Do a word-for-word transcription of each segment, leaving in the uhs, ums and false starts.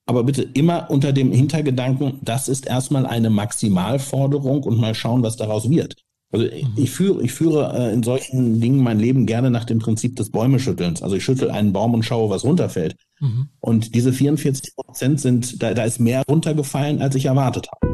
aber bitte immer unter dem Hintergedanken, das ist erstmal eine Maximalforderung und mal schauen, was daraus wird. Also ich, Mhm. ich führe, ich führe äh, in solchen Dingen mein Leben gerne nach dem Prinzip des Bäumeschüttelns. Also ich schüttel einen Baum und schaue, was runterfällt. Mhm. Und diese vierundvierzig Prozent sind, da, da ist mehr runtergefallen, als ich erwartet habe.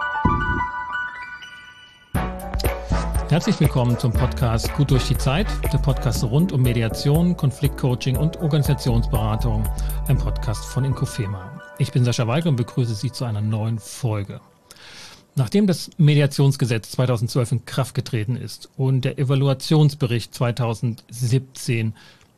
Herzlich willkommen zum Podcast Gut durch die Zeit, der Podcast rund um Mediation, Konfliktcoaching und Organisationsberatung, ein Podcast von Inkofema. Ich bin Sascha Weigel und begrüße Sie zu einer neuen Folge. Nachdem das Mediationsgesetz zweitausendzwölf in Kraft getreten ist und der Evaluationsbericht zweitausendsiebzehn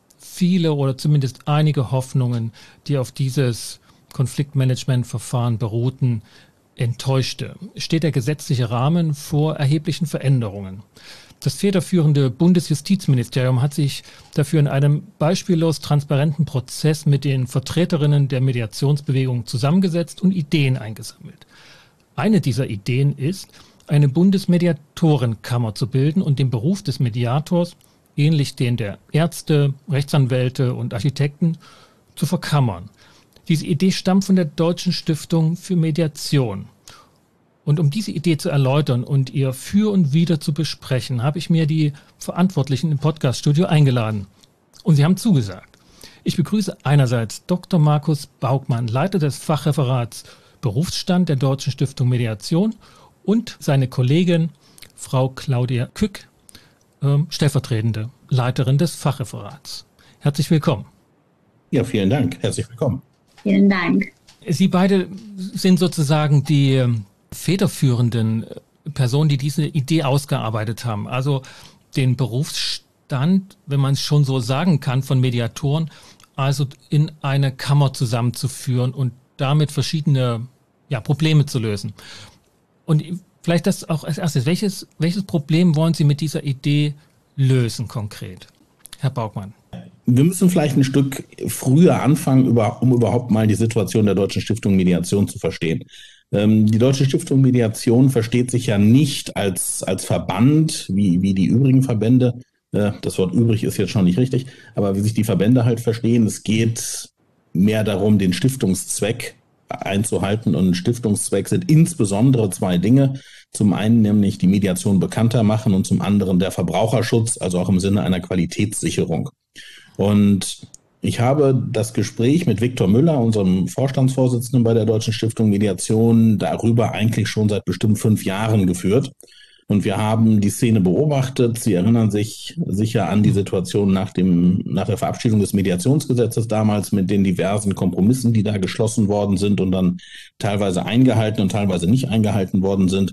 viele oder zumindest einige Hoffnungen, die auf dieses Konfliktmanagementverfahren beruhten, enttäuschte, steht der gesetzliche Rahmen vor erheblichen Veränderungen. Das federführende Bundesjustizministerium hat sich dafür in einem beispiellos transparenten Prozess mit den Vertreterinnen der Mediationsbewegung zusammengesetzt und Ideen eingesammelt. Eine dieser Ideen ist, eine Bundesmediatorenkammer zu bilden und den Beruf des Mediators, ähnlich den der Ärzte, Rechtsanwälte und Architekten, zu verkammern. Diese Idee stammt von der Deutschen Stiftung für Mediation. Und um diese Idee zu erläutern und ihr Für und Wider zu besprechen, habe ich mir die Verantwortlichen im Podcaststudio eingeladen. Und sie haben zugesagt. Ich begrüße einerseits Doktor Markus Baugmann, Leiter des Fachreferats Berufsstand der Deutschen Stiftung Mediation, und seine Kollegin Frau Claudia Kück, äh, stellvertretende Leiterin des Fachreferats. Herzlich willkommen. Ja, vielen Dank. Herzlich willkommen. Vielen Dank. Sie beide sind sozusagen die federführenden Personen, die diese Idee ausgearbeitet haben. Also den Berufsstand, wenn man es schon so sagen kann, von Mediatoren, also in eine Kammer zusammenzuführen und damit verschiedene ja, Probleme zu lösen. Und vielleicht das auch als erstes. Welches, welches Problem wollen Sie mit dieser Idee lösen konkret? Herr Baugmann. Wir müssen vielleicht ein Stück früher anfangen, um überhaupt mal die Situation der Deutschen Stiftung Mediation zu verstehen. Die Deutsche Stiftung Mediation versteht sich ja nicht als, als Verband, wie, wie die übrigen Verbände. Das Wort übrig ist jetzt schon nicht richtig, aber wie sich die Verbände halt verstehen, es geht mehr darum, den Stiftungszweck einzuhalten. Und Stiftungszweck sind insbesondere zwei Dinge. Zum einen nämlich die Mediation bekannter machen und zum anderen der Verbraucherschutz, also auch im Sinne einer Qualitätssicherung. Und ich habe das Gespräch mit Viktor Müller, unserem Vorstandsvorsitzenden bei der Deutschen Stiftung Mediation, darüber eigentlich schon seit bestimmt fünf Jahren geführt. Und wir haben die Szene beobachtet. Sie erinnern sich sicher an die Situation nach dem, nach der Verabschiedung des Mediationsgesetzes damals mit den diversen Kompromissen, die da geschlossen worden sind und dann teilweise eingehalten und teilweise nicht eingehalten worden sind.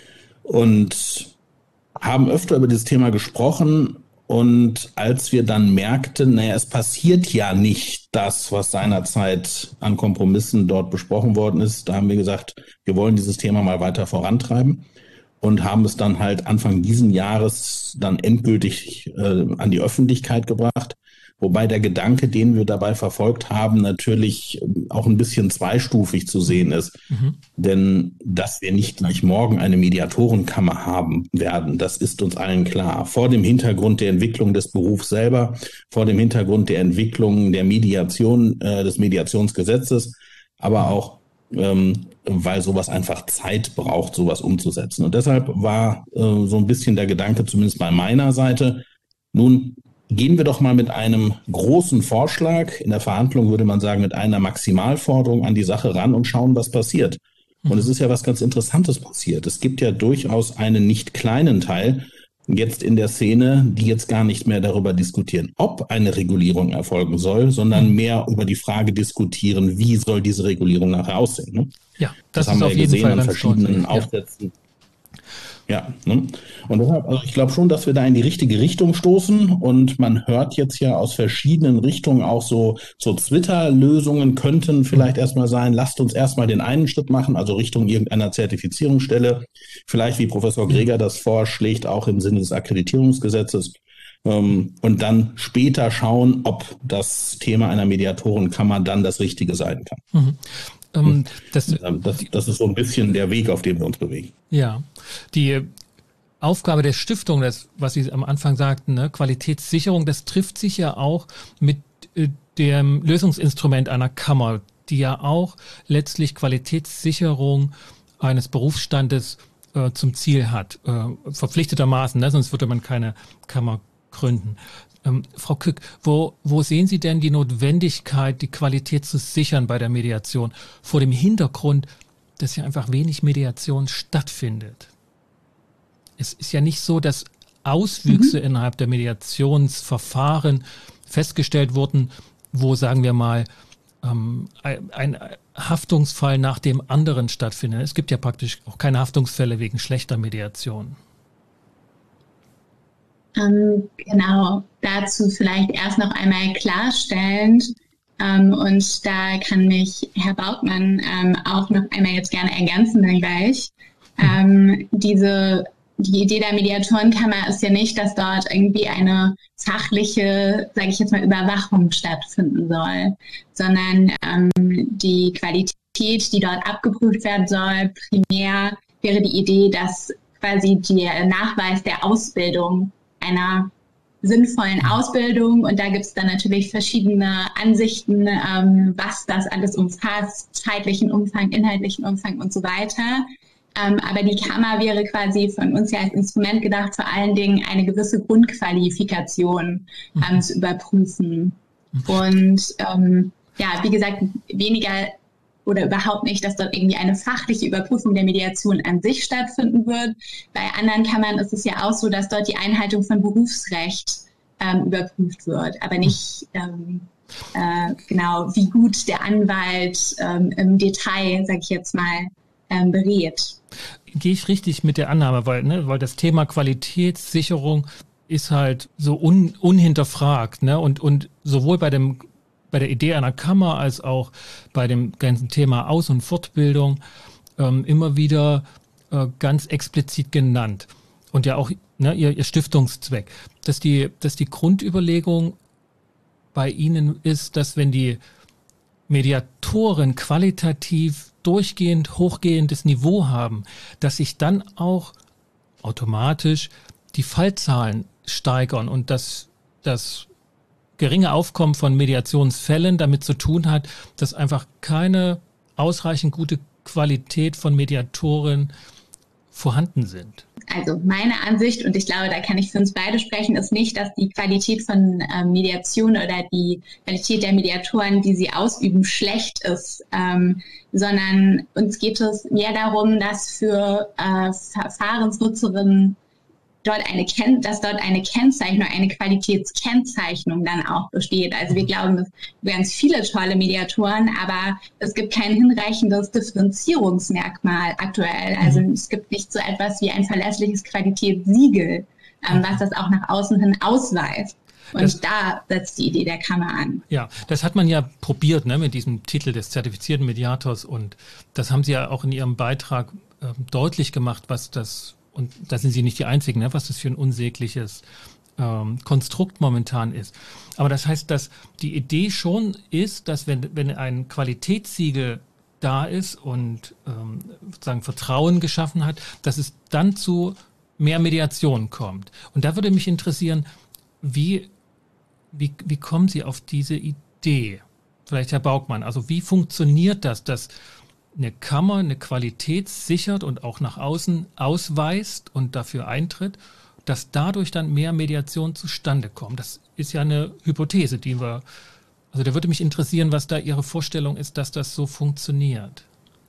Und haben öfter über dieses Thema gesprochen. Und als wir dann merkten, naja, es passiert ja nicht das, was seinerzeit an Kompromissen dort besprochen worden ist, da haben wir gesagt, wir wollen dieses Thema mal weiter vorantreiben. Und haben es dann halt Anfang diesen Jahres dann endgültig äh, an die Öffentlichkeit gebracht. Wobei der Gedanke, den wir dabei verfolgt haben, natürlich auch ein bisschen zweistufig zu sehen ist. Mhm. Denn dass wir nicht gleich morgen eine Mediatorenkammer haben werden, das ist uns allen klar. Vor dem Hintergrund der Entwicklung des Berufs selber, vor dem Hintergrund der Entwicklung der Mediation, äh, des Mediationsgesetzes, aber auch ähm, weil sowas einfach Zeit braucht, sowas umzusetzen. Und deshalb war äh, so ein bisschen der Gedanke, zumindest bei meiner Seite, nun gehen wir doch mal mit einem großen Vorschlag, in der Verhandlung würde man sagen, mit einer Maximalforderung an die Sache ran und schauen, was passiert. Mhm. Und es ist ja was ganz Interessantes passiert. Es gibt ja durchaus einen nicht kleinen Teil jetzt in der Szene, die jetzt gar nicht mehr darüber diskutieren, ob eine Regulierung erfolgen soll, sondern mehr über die Frage diskutieren, wie soll diese Regulierung nachher aussehen. Ne? Ja, das, das haben ist wir auf ja jeden gesehen Fall an verschiedenen ja. Aufsätzen. Ja, ne? Und deshalb, also ich glaube schon, dass wir da in die richtige Richtung stoßen und man hört jetzt ja aus verschiedenen Richtungen auch so, so Twitter-Lösungen könnten vielleicht erstmal sein, lasst uns erstmal den einen Schritt machen, also Richtung irgendeiner Zertifizierungsstelle, vielleicht wie Professor Greger das vorschlägt, auch im Sinne des Akkreditierungsgesetzes ähm, und dann später schauen, ob das Thema einer Mediatorenkammer dann das Richtige sein kann. Mhm. Ähm, das, das, das ist so ein bisschen der Weg, auf dem wir uns bewegen. Ja, die Aufgabe der Stiftung, das, was Sie am Anfang sagten, ne, Qualitätssicherung, das trifft sich ja auch mit äh, dem Lösungsinstrument einer Kammer, die ja auch letztlich Qualitätssicherung eines Berufsstandes äh, zum Ziel hat, äh, verpflichtetermaßen, ne? Sonst würde man keine Kammer gründen. Ähm, Frau Kück, wo, wo sehen Sie denn die Notwendigkeit, die Qualität zu sichern bei der Mediation, vor dem Hintergrund, dass ja einfach wenig Mediation stattfindet? Es ist ja nicht so, dass Auswüchse mhm. innerhalb der Mediationsverfahren festgestellt wurden, wo, sagen wir mal, ähm, ein, ein Haftungsfall nach dem anderen stattfindet. Es gibt ja praktisch auch keine Haftungsfälle wegen schlechter Mediation. Ähm, genau, dazu vielleicht erst noch einmal klarstellend, ähm, und da kann mich Herr Bautmann ähm, auch noch einmal jetzt gerne ergänzen dann gleich. Ähm, diese, die Idee der Mediatorenkammer ist ja nicht, dass dort irgendwie eine fachliche, sage ich jetzt mal, Überwachung stattfinden soll, sondern ähm, die Qualität, die dort abgeprüft werden soll, primär wäre die Idee, dass quasi der Nachweis der Ausbildung einer sinnvollen Ausbildung, und da gibt es dann natürlich verschiedene Ansichten, ähm, was das alles umfasst, zeitlichen Umfang, inhaltlichen Umfang und so weiter. Ähm, aber die Kammer wäre quasi von uns ja als Instrument gedacht, vor allen Dingen eine gewisse Grundqualifikation ähm, zu überprüfen. Und ähm, ja, wie gesagt, weniger oder überhaupt nicht, dass dort irgendwie eine fachliche Überprüfung der Mediation an sich stattfinden wird. Bei anderen Kammern ist es ja auch so, dass dort die Einhaltung von Berufsrecht ähm, überprüft wird, aber nicht ähm, äh, genau, wie gut der Anwalt ähm, im Detail, sage ich jetzt mal, ähm, berät. Gehe ich richtig mit der Annahme, weil, ne, weil das Thema Qualitätssicherung ist halt so un, unhinterfragt, ne, und, und sowohl bei dem bei der Idee einer Kammer als auch bei dem ganzen Thema Aus- und Fortbildung ähm, immer wieder äh, ganz explizit genannt. Und ja auch ne, ihr, ihr Stiftungszweck. Dass die, dass die Grundüberlegung bei Ihnen ist, dass wenn die Mediatoren qualitativ durchgehend hochgehendes Niveau haben, dass sich dann auch automatisch die Fallzahlen steigern und dass das geringe Aufkommen von Mediationsfällen damit zu tun hat, dass einfach keine ausreichend gute Qualität von Mediatoren vorhanden sind. Also meine Ansicht, und ich glaube, da kann ich für uns beide sprechen, ist nicht, dass die Qualität von ähm, Mediation oder die Qualität der Mediatoren, die sie ausüben, schlecht ist, ähm, sondern uns geht es mehr darum, dass für äh, Verfahrensnutzerinnen dort eine Ken- dass dort eine Kennzeichnung, eine Qualitätskennzeichnung dann auch besteht. Also wir glauben, es gibt ganz viele tolle Mediatoren, aber es gibt kein hinreichendes Differenzierungsmerkmal aktuell. Also es gibt nicht so etwas wie ein verlässliches Qualitätssiegel, ähm, was das auch nach außen hin ausweist. Und das, da setzt die Idee der Kammer an. Ja, das hat man ja probiert, ne, mit diesem Titel des zertifizierten Mediators, und das haben Sie ja auch in Ihrem Beitrag äh, deutlich gemacht, was das, und da sind Sie nicht die Einzigen, ne, was das für ein unsägliches ähm, Konstrukt momentan ist. Aber das heißt, dass die Idee schon ist, dass wenn, wenn ein Qualitätssiegel da ist und ähm, sozusagen Vertrauen geschaffen hat, dass es dann zu mehr Mediation kommt. Und da würde mich interessieren, wie, wie, wie kommen Sie auf diese Idee? Vielleicht Herr Baugmann, also wie funktioniert das, dass eine Kammer eine Qualität sichert und auch nach außen ausweist und dafür eintritt, dass dadurch dann mehr Mediation zustande kommt? Das ist ja eine Hypothese, die wir, also da würde mich interessieren, was da Ihre Vorstellung ist, dass das so funktioniert.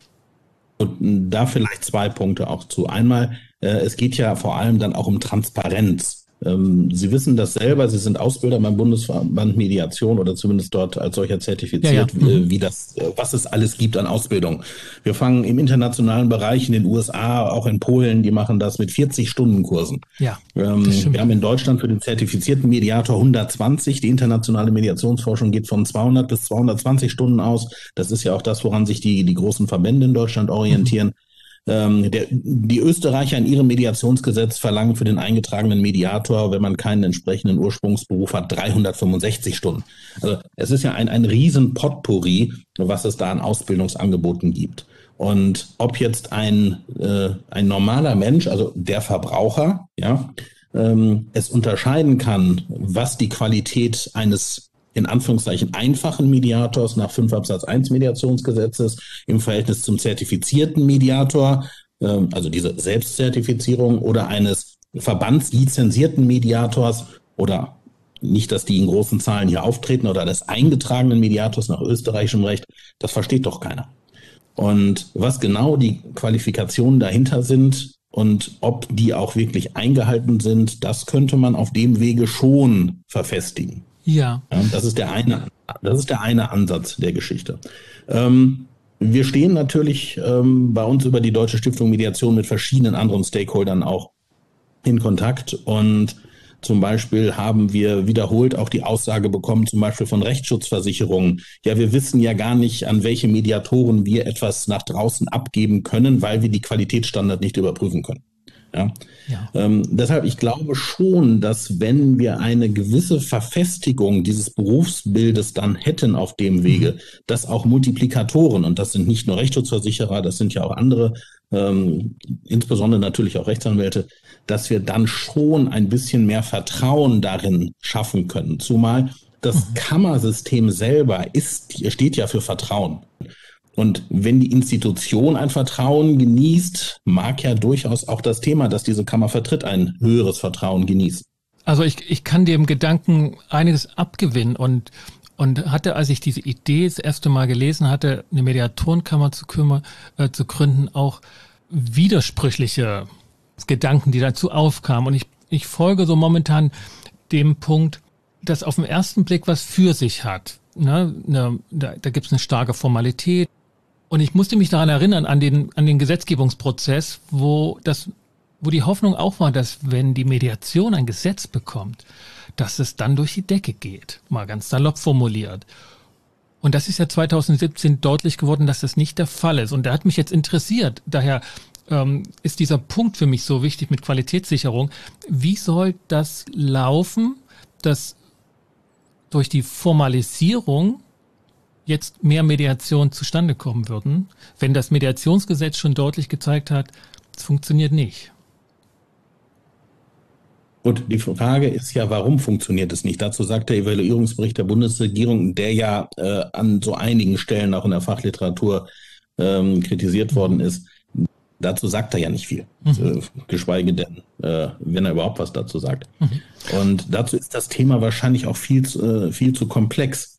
Und da vielleicht zwei Punkte auch zu. Einmal, äh, es geht ja vor allem dann auch um Transparenz. Ähm, Sie wissen das selber, Sie sind Ausbilder beim Bundesverband Mediation oder zumindest dort als solcher zertifiziert, ja, ja. Wie, wie das, was es alles gibt an Ausbildung. Wir fangen im internationalen Bereich in den U S A, auch in Polen, die machen das mit vierzig Stunden Kursen. Ja, ähm, wir haben in Deutschland für den zertifizierten Mediator hundertzwanzig. Die internationale Mediationsforschung geht von zweihundert bis zweihundertzwanzig Stunden aus. Das ist ja auch das, woran sich die, die großen Verbände in Deutschland orientieren. Mhm. Der, die Österreicher in ihrem Mediationsgesetz verlangen für den eingetragenen Mediator, wenn man keinen entsprechenden Ursprungsberuf hat, dreihundertfünfundsechzig Stunden. Also es ist ja ein, ein riesen Potpourri, was es da an Ausbildungsangeboten gibt. Und ob jetzt ein, äh, ein normaler Mensch, also der Verbraucher, ja, ähm, es unterscheiden kann, was die Qualität eines in Anführungszeichen einfachen Mediators nach fünf Absatz eins Mediationsgesetzes im Verhältnis zum zertifizierten Mediator, also diese Selbstzertifizierung, oder eines verbandslizenzierten Mediators oder nicht, dass die in großen Zahlen hier auftreten, oder des eingetragenen Mediators nach österreichischem Recht, das versteht doch keiner. Und was genau die Qualifikationen dahinter sind und ob die auch wirklich eingehalten sind, das könnte man auf dem Wege schon verfestigen. Ja. Ja, das ist der eine, das ist der eine Ansatz der Geschichte. Ähm, wir stehen natürlich ähm, bei uns über die Deutsche Stiftung Mediation mit verschiedenen anderen Stakeholdern auch in Kontakt, und zum Beispiel haben wir wiederholt auch die Aussage bekommen, zum Beispiel von Rechtsschutzversicherungen. Ja, wir wissen ja gar nicht, an welche Mediatoren wir etwas nach draußen abgeben können, weil wir die Qualitätsstandards nicht überprüfen können. Ja. Ja. Ähm, deshalb, ich glaube schon, dass wenn wir eine gewisse Verfestigung dieses Berufsbildes dann hätten auf dem Wege, mhm. dass auch Multiplikatoren, und das sind nicht nur Rechtsschutzversicherer, das sind ja auch andere, ähm, insbesondere natürlich auch Rechtsanwälte, dass wir dann schon ein bisschen mehr Vertrauen darin schaffen können. Zumal das mhm. Kammersystem selber ist, steht ja für Vertrauen. Und wenn die Institution ein Vertrauen genießt, mag ja durchaus auch das Thema, das diese Kammer vertritt, ein höheres Vertrauen genießen. Also ich, ich kann dem Gedanken einiges abgewinnen und, und hatte, als ich diese Idee das erste Mal gelesen hatte, eine Mediatorenkammer zu, kümmer, äh, zu gründen, auch widersprüchliche Gedanken, die dazu aufkamen. Und ich, ich folge so momentan dem Punkt, dass auf den ersten Blick was für sich hat. Ne? Ne, da da gibt es eine starke Formalität. Und ich musste mich daran erinnern, an den, an den Gesetzgebungsprozess, wo das, wo die Hoffnung auch war, dass wenn die Mediation ein Gesetz bekommt, dass es dann durch die Decke geht. Mal ganz salopp formuliert. Und das ist ja zwanzig siebzehn deutlich geworden, dass das nicht der Fall ist. Und der hat mich jetzt interessiert. Daher ähm, ist dieser Punkt für mich so wichtig mit Qualitätssicherung. Wie soll das laufen, dass durch die Formalisierung jetzt mehr Mediation zustande kommen würden, wenn das Mediationsgesetz schon deutlich gezeigt hat, es funktioniert nicht? Und die Frage ist ja, warum funktioniert es nicht? Dazu sagt der Evaluierungsbericht der Bundesregierung, der ja äh, an so einigen Stellen auch in der Fachliteratur ähm, kritisiert worden ist, dazu sagt er ja nicht viel, mhm. äh, geschweige denn, äh, wenn er überhaupt was dazu sagt. Mhm. Und dazu ist das Thema wahrscheinlich auch viel, äh, viel zu komplex.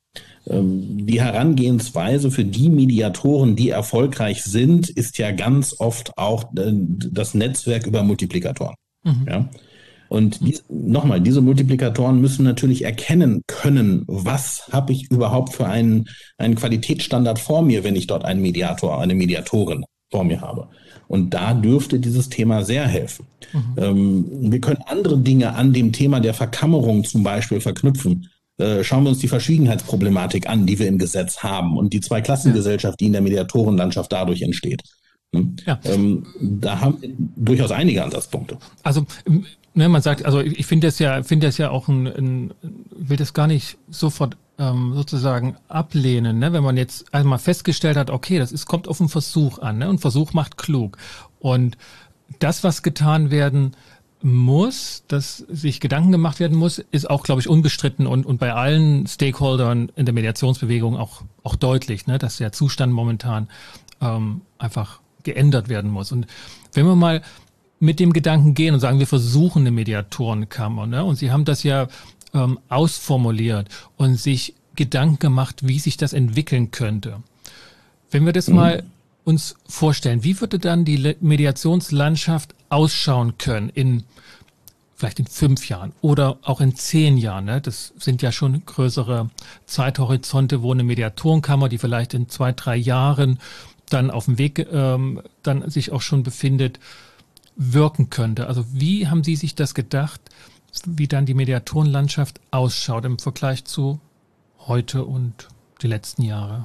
Die Herangehensweise für die Mediatoren, die erfolgreich sind, ist ja ganz oft auch das Netzwerk über Multiplikatoren. Mhm. Ja? Und die, nochmal, diese Multiplikatoren müssen natürlich erkennen können, was habe ich überhaupt für einen, einen Qualitätsstandard vor mir, wenn ich dort einen Mediator, eine Mediatorin vor mir habe. Und da dürfte dieses Thema sehr helfen. Mhm. Ähm, wir können andere Dinge an dem Thema der Verkammerung zum Beispiel verknüpfen. Schauen wir uns die Verschwiegenheitsproblematik an, die wir im Gesetz haben, und die Zweiklassengesellschaft, die in der Mediatorenlandschaft dadurch entsteht. Ja. Ähm, da haben wir durchaus einige Ansatzpunkte. Also ne, man sagt, also ich finde das ja, finde das ja auch ein, ein will das gar nicht sofort ähm, sozusagen ablehnen, ne? Wenn man jetzt einmal festgestellt hat, okay, das ist, kommt auf einen Versuch an, ne? Und Versuch macht klug. Und das, was getan werden muss, dass sich Gedanken gemacht werden muss, ist auch, glaube ich, unbestritten und, und bei allen Stakeholdern in der Mediationsbewegung auch, auch deutlich, ne, dass der Zustand momentan ähm, einfach geändert werden muss. Und wenn wir mal mit dem Gedanken gehen und sagen, wir versuchen eine Mediatorenkammer, ne, und Sie haben das ja ähm, ausformuliert und sich Gedanken gemacht, wie sich das entwickeln könnte. Wenn wir das mhm. mal uns vorstellen, wie würde dann die Mediationslandschaft ausschauen können in vielleicht in fünf Jahren oder auch in zehn Jahren? Ne? Das sind ja schon größere Zeithorizonte, wo eine Mediatorenkammer, die vielleicht in zwei, drei Jahren dann auf dem Weg ähm, dann sich auch schon befindet, wirken könnte. Also wie haben Sie sich das gedacht, wie dann die Mediatorenlandschaft ausschaut im Vergleich zu heute und die letzten Jahre?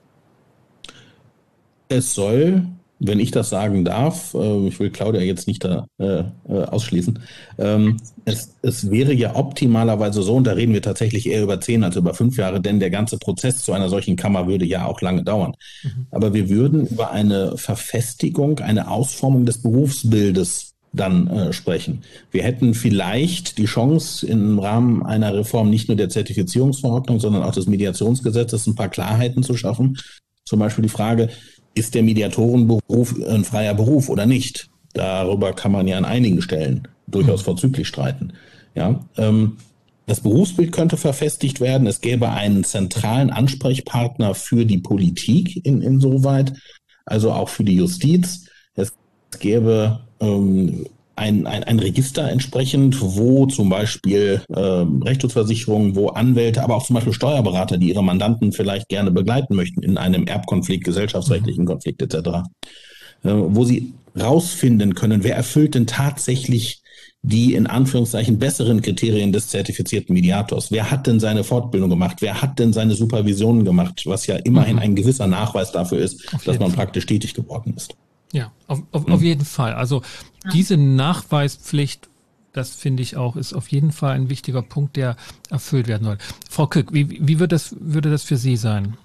Es soll, wenn ich das sagen darf, äh, ich will Claudia jetzt nicht da äh, ausschließen, ähm, es, es wäre ja optimalerweise so, und da reden wir tatsächlich eher über zehn als über fünf Jahre, denn der ganze Prozess zu einer solchen Kammer würde ja auch lange dauern. Mhm. Aber wir würden über eine Verfestigung, eine Ausformung des Berufsbildes dann äh, sprechen. Wir hätten vielleicht die Chance, im Rahmen einer Reform nicht nur der Zertifizierungsverordnung, sondern auch des Mediationsgesetzes ein paar Klarheiten zu schaffen. Zum Beispiel die Frage, ist der Mediatorenberuf ein freier Beruf oder nicht? Darüber kann man ja an einigen Stellen durchaus vorzüglich streiten. Ja, ähm, das Berufsbild könnte verfestigt werden. Es gäbe einen zentralen Ansprechpartner für die Politik in, insoweit, also auch für die Justiz. Es gäbe ähm, ein, ein, ein Register entsprechend, wo zum Beispiel ähm, Rechtsschutzversicherungen, wo Anwälte, aber auch zum Beispiel Steuerberater, die ihre Mandanten vielleicht gerne begleiten möchten in einem Erbkonflikt, gesellschaftsrechtlichen Konflikt et cetera, äh, wo sie rausfinden können, wer erfüllt denn tatsächlich die in Anführungszeichen besseren Kriterien des zertifizierten Mediators. Wer hat denn seine Fortbildung gemacht? Wer hat denn seine Supervisionen gemacht? Was ja immerhin mhm. ein gewisser Nachweis dafür ist, dass man Fall. praktisch tätig geworden ist. Ja, auf, auf, mhm. auf jeden Fall. Also diese Nachweispflicht, das finde ich auch, ist auf jeden Fall ein wichtiger Punkt, der erfüllt werden soll. Frau Kück, wie, wie würde das, würde das für Sie sein?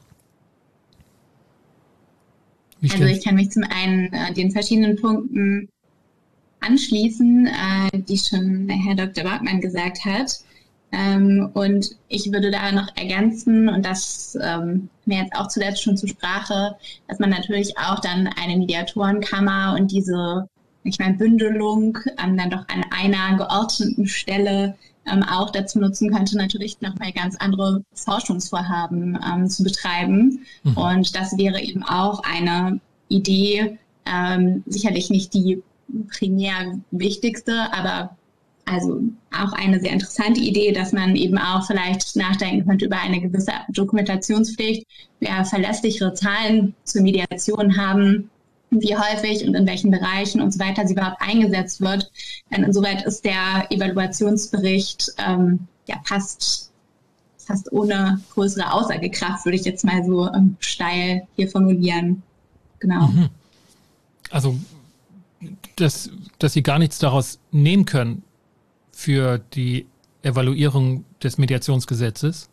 Wie also ich kann mich zum einen äh, den verschiedenen Punkten anschließen, äh, die schon Herr Doktor Bartmann gesagt hat. Ähm, und ich würde da noch ergänzen, und das ähm, mir jetzt auch zuletzt schon zur Sprache, dass man natürlich auch dann eine Mediatorenkammer und diese, ich meine, Bündelung ähm, dann doch an einer geordneten Stelle ähm, auch dazu nutzen könnte, natürlich nochmal ganz andere Forschungsvorhaben ähm, zu betreiben. Mhm. Und das wäre eben auch eine Idee, ähm, sicherlich nicht die primär wichtigste, aber also auch eine sehr interessante Idee, dass man eben auch vielleicht nachdenken könnte über eine gewisse Dokumentationspflicht, wer verlässlichere Zahlen zur Mediation haben, wie häufig und in welchen Bereichen und so weiter sie überhaupt eingesetzt wird. Denn insoweit ist der Evaluationsbericht ähm, ja fast, fast ohne größere Aussagekraft, würde ich jetzt mal so ähm, steil hier formulieren. Genau. Mhm. Also Dass, dass Sie gar nichts daraus nehmen können für die Evaluierung des Mediationsgesetzes?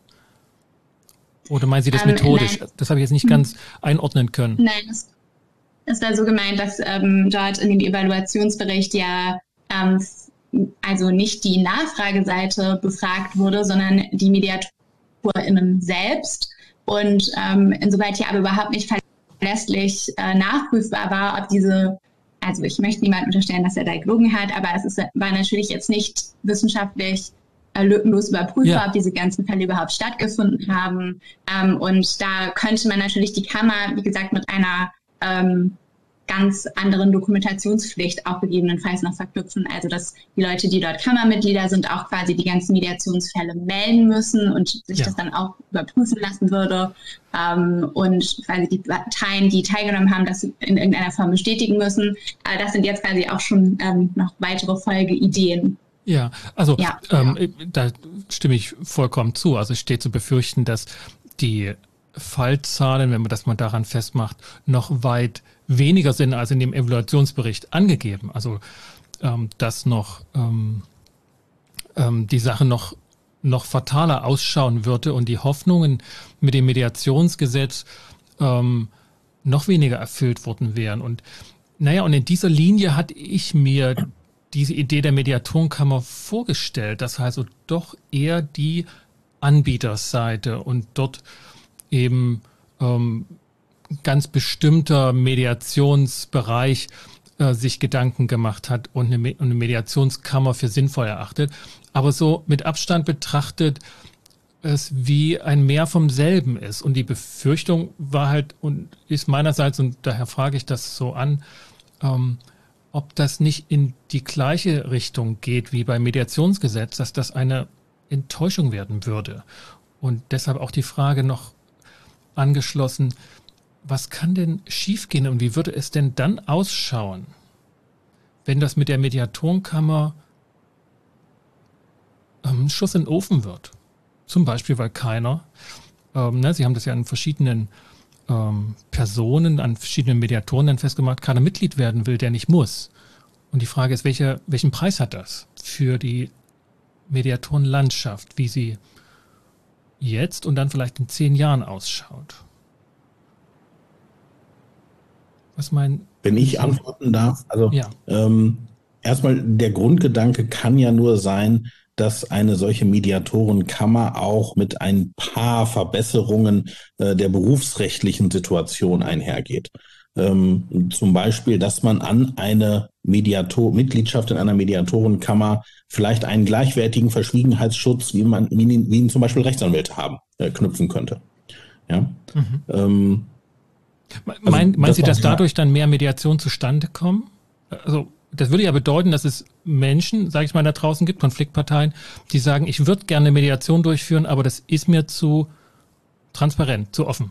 Oder meinen Sie das ähm, methodisch? Nein. Das habe ich jetzt nicht ganz einordnen können. Nein, es, es war so gemeint, dass ähm, dort in dem Evaluationsbericht ja ähm, also nicht die Nachfrageseite befragt wurde, sondern die MediatorInnen selbst. Und ähm, insoweit hier aber überhaupt nicht verlässlich äh, nachprüfbar war, ob diese Also ich möchte niemandem unterstellen, dass er da gelogen hat, aber es ist, war natürlich jetzt nicht wissenschaftlich äh, lückenlos überprüfbar, ja. ob diese ganzen Fälle überhaupt stattgefunden haben. Ähm, und da könnte man natürlich die Kammer, wie gesagt, mit einer ähm, ganz anderen Dokumentationspflicht auch gegebenenfalls noch verknüpfen. Also dass die Leute, die dort Kammermitglieder sind, auch quasi die ganzen Mediationsfälle melden müssen und sich ja. das dann auch überprüfen lassen würde. Ähm, und quasi die Parteien, die teilgenommen haben, das in irgendeiner Form bestätigen müssen. Aber das sind jetzt quasi auch schon ähm, noch weitere Folgeideen. Ja, also ja, ähm, ja. da stimme ich vollkommen zu. Also es steht zu befürchten, dass die Fallzahlen, wenn man das mal daran festmacht, noch weit weniger sind als in dem Evaluationsbericht angegeben. Also ähm, dass noch ähm, ähm, die Sache noch, noch fataler ausschauen würde und die Hoffnungen mit dem Mediationsgesetz ähm, noch weniger erfüllt worden wären. Und naja, und in dieser Linie hatte ich mir diese Idee der Mediatorenkammer vorgestellt. Das heißt also doch eher die Anbieterseite und dort eben ähm, ganz bestimmter Mediationsbereich äh, sich Gedanken gemacht hat und eine, Me- eine Mediationskammer für sinnvoll erachtet. Aber so mit Abstand betrachtet es wie ein Mehr vom selben ist. Und die Befürchtung war halt und ist meinerseits, und daher frage ich das so an, ähm, ob das nicht in die gleiche Richtung geht wie beim Mediationsgesetz, dass das eine Enttäuschung werden würde. Und deshalb auch die Frage noch angeschlossen, was kann denn schiefgehen und wie würde es denn dann ausschauen, wenn das mit der Mediatorenkammer ähm, Schuss in den Ofen wird? Zum Beispiel, weil keiner, ähm, ne, Sie haben das ja an verschiedenen ähm, Personen, an verschiedenen Mediatoren dann festgemacht, keiner Mitglied werden will, der nicht muss. Und die Frage ist, welche, welchen Preis hat das für die Mediatorenlandschaft, wie sie jetzt und dann vielleicht in zehn Jahren ausschaut? Was meinen Wenn ich antworten darf, also ja. ähm, erstmal der Grundgedanke kann ja nur sein, dass eine solche Mediatorenkammer auch mit ein paar Verbesserungen äh, der berufsrechtlichen Situation einhergeht. Ähm, zum Beispiel, dass man an eine Mediator- Mitgliedschaft in einer Mediatorenkammer vielleicht einen gleichwertigen Verschwiegenheitsschutz, wie man wie ihn, wie ihn zum Beispiel Rechtsanwälte haben, äh, knüpfen könnte. Ja. Mhm. Ähm, also Meinen mein Sie, dass ja dadurch dann mehr Mediation zustande kommen? Also das würde ja bedeuten, dass es Menschen, sage ich mal, da draußen gibt, Konfliktparteien, die sagen, ich würde gerne Mediation durchführen, aber das ist mir zu transparent, zu offen.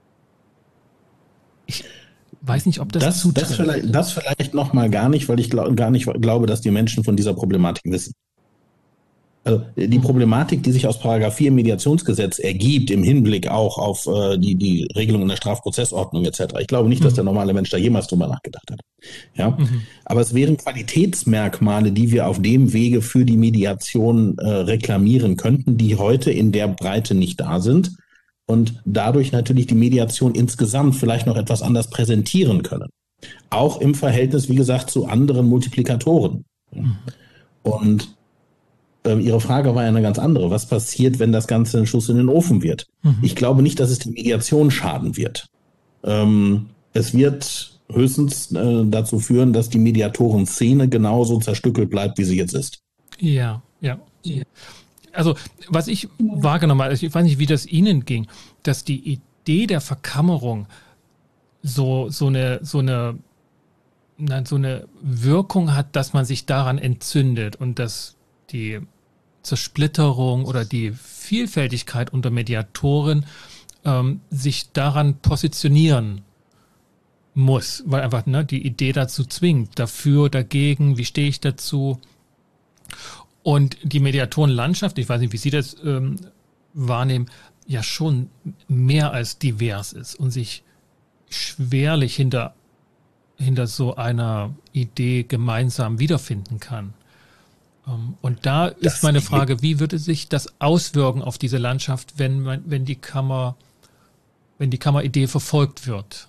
Ich weiß nicht, ob das, das zutrifft. Das vielleicht, das vielleicht noch mal gar nicht, weil ich glaub, gar nicht glaube, dass die Menschen von dieser Problematik wissen. Also die Problematik, die sich aus Paragraph vier im Mediationsgesetz ergibt, im Hinblick auch auf äh, die, die Regelung in der Strafprozessordnung et cetera. Ich glaube nicht, dass der normale Mensch da jemals drüber nachgedacht hat. Ja? Mhm. Aber es wären Qualitätsmerkmale, die wir auf dem Wege für die Mediation äh, reklamieren könnten, die heute in der Breite nicht da sind und dadurch natürlich die Mediation insgesamt vielleicht noch etwas anders präsentieren können. Auch im Verhältnis, wie gesagt, zu anderen Multiplikatoren. Mhm. Und Ihre Frage war ja eine ganz andere. Was passiert, wenn das Ganze ein Schuss in den Ofen wird? Mhm. Ich glaube nicht, dass es die Mediation schaden wird. Ähm, es wird höchstens äh, dazu führen, dass die Mediatorenszene genauso zerstückelt bleibt, wie sie jetzt ist. Ja, ja. Also was ich wahrgenommen habe, ich weiß nicht, wie das Ihnen ging, dass die Idee der Verkammerung so, so eine, so eine, nein, so eine Wirkung hat, dass man sich daran entzündet und dass die Zersplitterung oder die Vielfältigkeit unter Mediatoren ähm, sich daran positionieren muss, weil einfach ne, die Idee dazu zwingt, dafür, dagegen, wie stehe ich dazu? Und die Mediatorenlandschaft, ich weiß nicht, wie Sie das ähm, wahrnehmen, ja schon mehr als divers ist und sich schwerlich hinter, hinter so einer Idee gemeinsam wiederfinden kann. Und da ist das meine Frage, wie würde sich das auswirken auf diese Landschaft, wenn man, wenn die Kammer, wenn die Kammeridee verfolgt wird?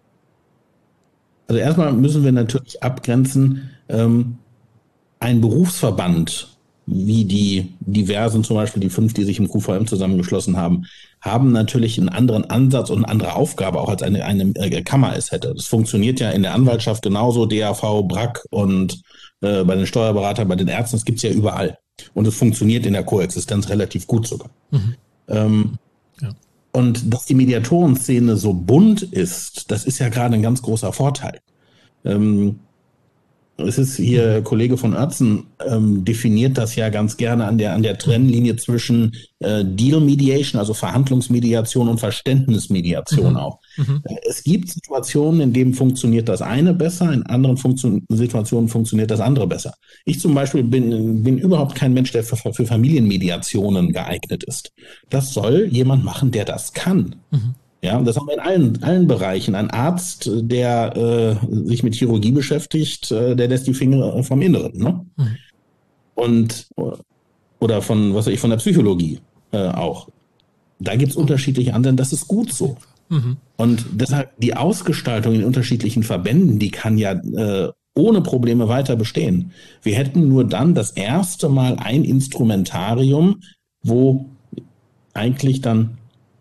Also erstmal müssen wir natürlich abgrenzen, ähm, ein Berufsverband, wie die diversen, zum Beispiel die fünf, die sich im Q V M zusammengeschlossen haben, haben natürlich einen anderen Ansatz und eine andere Aufgabe, auch als eine, eine Kammer es hätte. Das funktioniert ja in der Anwaltschaft genauso, D A V, B R A C und äh, bei den Steuerberatern, bei den Ärzten, das gibt's ja überall. Und es funktioniert in der Koexistenz relativ gut sogar. Mhm. Ähm, ja. Und dass die Mediatorenszene so bunt ist, das ist ja gerade ein ganz großer Vorteil. Ähm, Es ist hier, Kollege von Oertzen ähm, definiert das ja ganz gerne an der an der Trennlinie zwischen äh, Deal Mediation, also Verhandlungsmediation und Verständnismediation mhm. auch. Mhm. Es gibt Situationen, in denen funktioniert das eine besser, in anderen Funktion- Situationen funktioniert das andere besser. Ich zum Beispiel bin, bin überhaupt kein Mensch, der für, für Familienmediationen geeignet ist. Das soll jemand machen, der das kann. Mhm. Ja, das haben wir in allen, allen Bereichen. Ein Arzt, der äh, sich mit Chirurgie beschäftigt, äh, der lässt die Finger vom Inneren, ne? Mhm. Und, oder von, was weiß ich, von der Psychologie äh, auch. Da gibt's unterschiedliche Ansätze, das ist gut so. Mhm. Und deshalb die Ausgestaltung in unterschiedlichen Verbänden, die kann ja äh, ohne Probleme weiter bestehen. Wir hätten nur dann das erste Mal ein Instrumentarium, wo eigentlich dann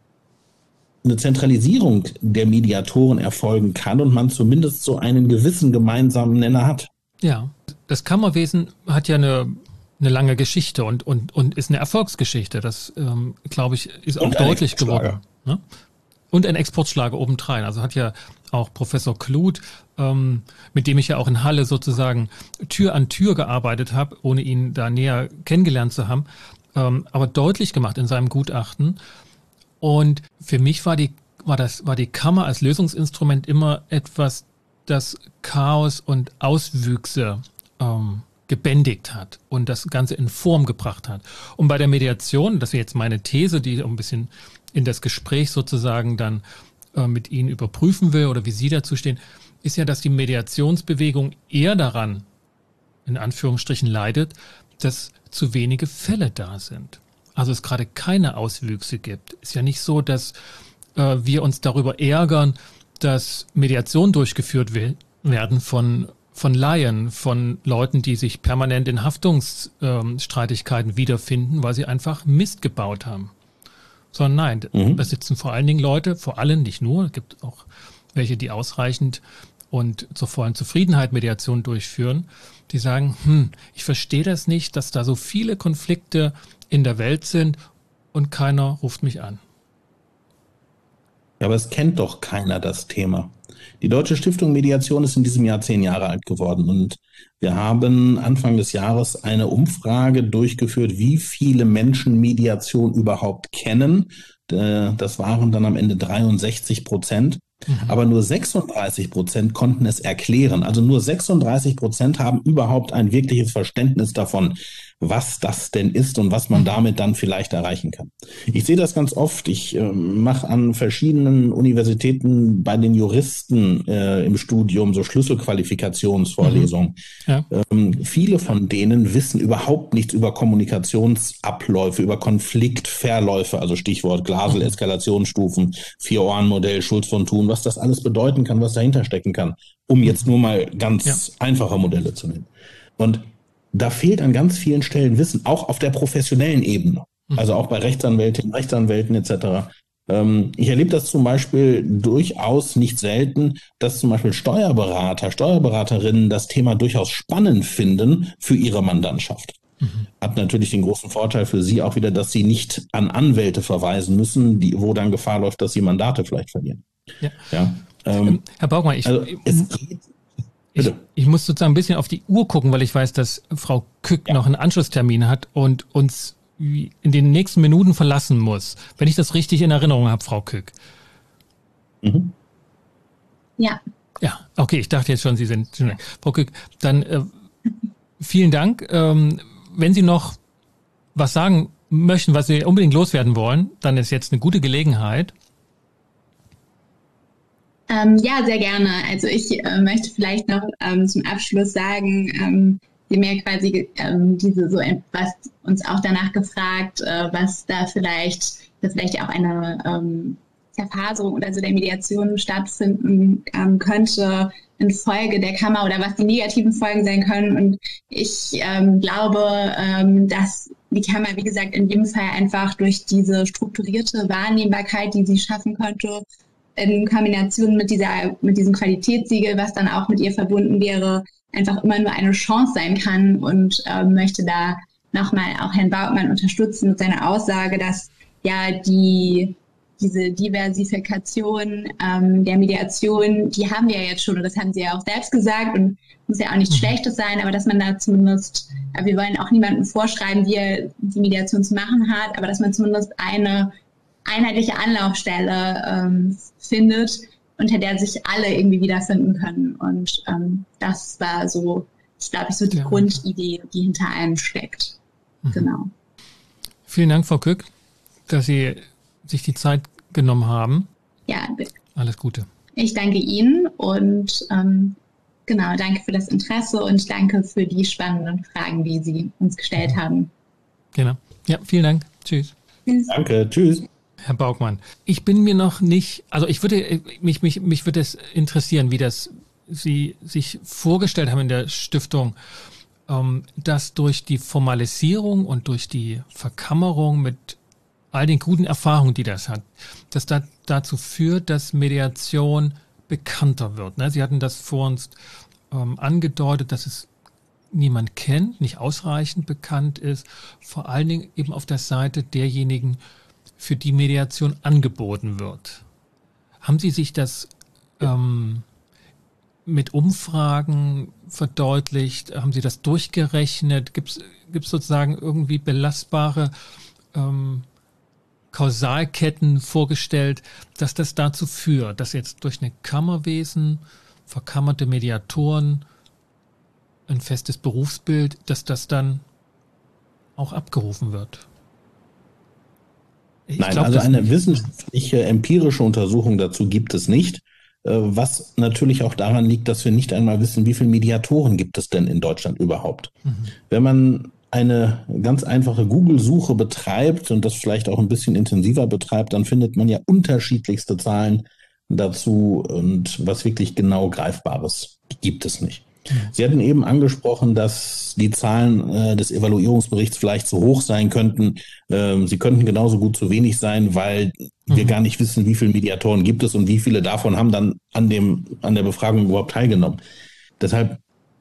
eine Zentralisierung der Mediatoren erfolgen kann und man zumindest so einen gewissen gemeinsamen Nenner hat. Ja, das Kammerwesen hat ja eine, eine lange Geschichte und, und, und ist eine Erfolgsgeschichte. Das, ähm, glaube ich, ist auch und deutlich geworden. Ne? Und ein Exportschlager obendrein. Also hat ja auch Professor Kluth, ähm, mit dem ich ja auch in Halle sozusagen Tür an Tür gearbeitet habe, ohne ihn da näher kennengelernt zu haben, ähm, aber deutlich gemacht in seinem Gutachten. Und für mich war die, war das, war die Kammer als Lösungsinstrument immer etwas, das Chaos und Auswüchse ähm, gebändigt hat und das Ganze in Form gebracht hat. Und bei der Mediation, das wäre jetzt meine These, die ein bisschen in das Gespräch sozusagen dann äh, mit Ihnen überprüfen will oder wie Sie dazu stehen, ist ja, dass die Mediationsbewegung eher daran, in Anführungsstrichen, leidet, dass zu wenige Fälle da sind. Also es gerade keine Auswüchse gibt. Ist ja nicht so, dass äh, wir uns darüber ärgern, dass Mediationen durchgeführt will, werden von, von Laien, von Leuten, die sich permanent in Haftungsstreitigkeiten ähm, wiederfinden, weil sie einfach Mist gebaut haben. Sondern nein, mhm. da sitzen vor allen Dingen Leute, vor allem nicht nur, es gibt auch welche, die ausreichend und zur vollen Zufriedenheit Mediation durchführen, die sagen, hm, ich verstehe das nicht, dass da so viele Konflikte in der Welt sind und keiner ruft mich an. Ja, aber es kennt doch keiner das Thema. Die Deutsche Stiftung Mediation ist in diesem Jahr zehn Jahre alt geworden und wir haben Anfang des Jahres eine Umfrage durchgeführt, wie viele Menschen Mediation überhaupt kennen. Das waren dann am Ende dreiundsechzig Prozent. Mhm. Aber nur sechsunddreißig Prozent konnten es erklären. Also nur sechsunddreißig Prozent haben überhaupt ein wirkliches Verständnis davon, was das denn ist und was man damit dann vielleicht erreichen kann. Ich sehe das ganz oft. Ich äh, mache an verschiedenen Universitäten bei den Juristen äh, im Studium so Schlüsselqualifikationsvorlesungen. Mhm. Ja. Ähm, viele von denen wissen überhaupt nichts über Kommunikationsabläufe, über Konfliktverläufe, also Stichwort Glasel, mhm. Eskalationsstufen, Vier-Ohren-Modell, Schulz von Thun, was das alles bedeuten kann, was dahinter stecken kann, um jetzt nur mal ganz ja. einfache Modelle zu nennen. Und da fehlt an ganz vielen Stellen Wissen, auch auf der professionellen Ebene, also auch bei Rechtsanwältinnen, Rechtsanwälten et cetera. Ähm, ich erlebe das zum Beispiel durchaus nicht selten, dass zum Beispiel Steuerberater, Steuerberaterinnen das Thema durchaus spannend finden für ihre Mandantschaft. Mhm. Hat natürlich den großen Vorteil für sie auch wieder, dass sie nicht an Anwälte verweisen müssen, die, wo dann Gefahr läuft, dass sie Mandate vielleicht verlieren. Ja. Ja, ähm, Herr Baugmann, ich... Also es geht Ich, ich muss sozusagen ein bisschen auf die Uhr gucken, weil ich weiß, dass Frau Kück ja. noch einen Anschlusstermin hat und uns in den nächsten Minuten verlassen muss. Wenn ich das richtig in Erinnerung habe, Frau Kück. Mhm. Ja. Ja, okay, ich dachte jetzt schon, Sie sind... Frau Kück, dann äh, vielen Dank. Ähm, wenn Sie noch was sagen möchten, was Sie unbedingt loswerden wollen, dann ist jetzt eine gute Gelegenheit. Ähm, ja, sehr gerne. Also ich äh, möchte vielleicht noch ähm, zum Abschluss sagen, ähm, Sie haben ja quasi ähm, diese so etwas uns auch danach gefragt, äh, was da vielleicht, dass vielleicht auch eine ähm, Zerfaserung oder so der Mediation stattfinden ähm, könnte infolge der Kammer oder was die negativen Folgen sein können. Und ich ähm, glaube, ähm, dass die Kammer, wie gesagt, in jedem Fall einfach durch diese strukturierte Wahrnehmbarkeit, die sie schaffen könnte, in Kombination mit dieser, mit diesem Qualitätssiegel, was dann auch mit ihr verbunden wäre, einfach immer nur eine Chance sein kann und äh, möchte da nochmal auch Herrn Bautmann unterstützen mit seiner Aussage, dass ja die diese Diversifikation ähm, der Mediation, die haben wir ja jetzt schon und das haben Sie ja auch selbst gesagt und muss ja auch nichts mhm. Schlechtes sein, aber dass man da zumindest, äh, wir wollen auch niemandem vorschreiben, wie er die Mediation zu machen hat, aber dass man zumindest eine einheitliche Anlaufstelle ähm, findet, unter der sich alle irgendwie wiederfinden können. Und ähm, das war so, ich glaube, so die ja. Grundidee, die hinter allem steckt. Mhm. Genau. Vielen Dank, Frau Kück, dass Sie sich die Zeit genommen haben. Ja, bitte. Alles Gute. Ich danke Ihnen und ähm, genau, danke für das Interesse und danke für die spannenden Fragen, die Sie uns gestellt mhm. haben. Genau. Ja, vielen Dank. Tschüss. Tschüss. Danke. Tschüss. Herr Baugmann, ich bin mir noch nicht, also ich würde, mich, mich, mich würde es interessieren, wie das Sie sich vorgestellt haben in der Stiftung, ähm, dass durch die Formalisierung und durch die Verkammerung mit all den guten Erfahrungen, die das hat, dass das dazu führt, dass Mediation bekannter wird. Ne? Sie hatten das vor uns ähm, angedeutet, dass es niemand kennt, nicht ausreichend bekannt ist, vor allen Dingen eben auf der Seite derjenigen, für die Mediation angeboten wird. Haben Sie sich das ähm, mit Umfragen verdeutlicht? Haben Sie das durchgerechnet? Gibt es sozusagen irgendwie belastbare ähm, Kausalketten vorgestellt, dass das dazu führt, dass jetzt durch ein Kammerwesen, verkammerte Mediatoren, ein festes Berufsbild, dass das dann auch abgerufen wird? Ich Nein, also eine nicht. wissenschaftliche, empirische Untersuchung dazu gibt es nicht, was natürlich auch daran liegt, dass wir nicht einmal wissen, wie viele Mediatoren gibt es denn in Deutschland überhaupt. Mhm. Wenn man eine ganz einfache Google-Suche betreibt und das vielleicht auch ein bisschen intensiver betreibt, dann findet man ja unterschiedlichste Zahlen dazu und was wirklich genau Greifbares gibt es nicht. Sie hatten eben angesprochen, dass die Zahlen äh, des Evaluierungsberichts vielleicht zu hoch sein könnten. Ähm, sie könnten genauso gut zu wenig sein, weil mhm. wir gar nicht wissen, wie viele Mediatoren gibt es und wie viele davon haben dann an dem, an der Befragung überhaupt teilgenommen. Deshalb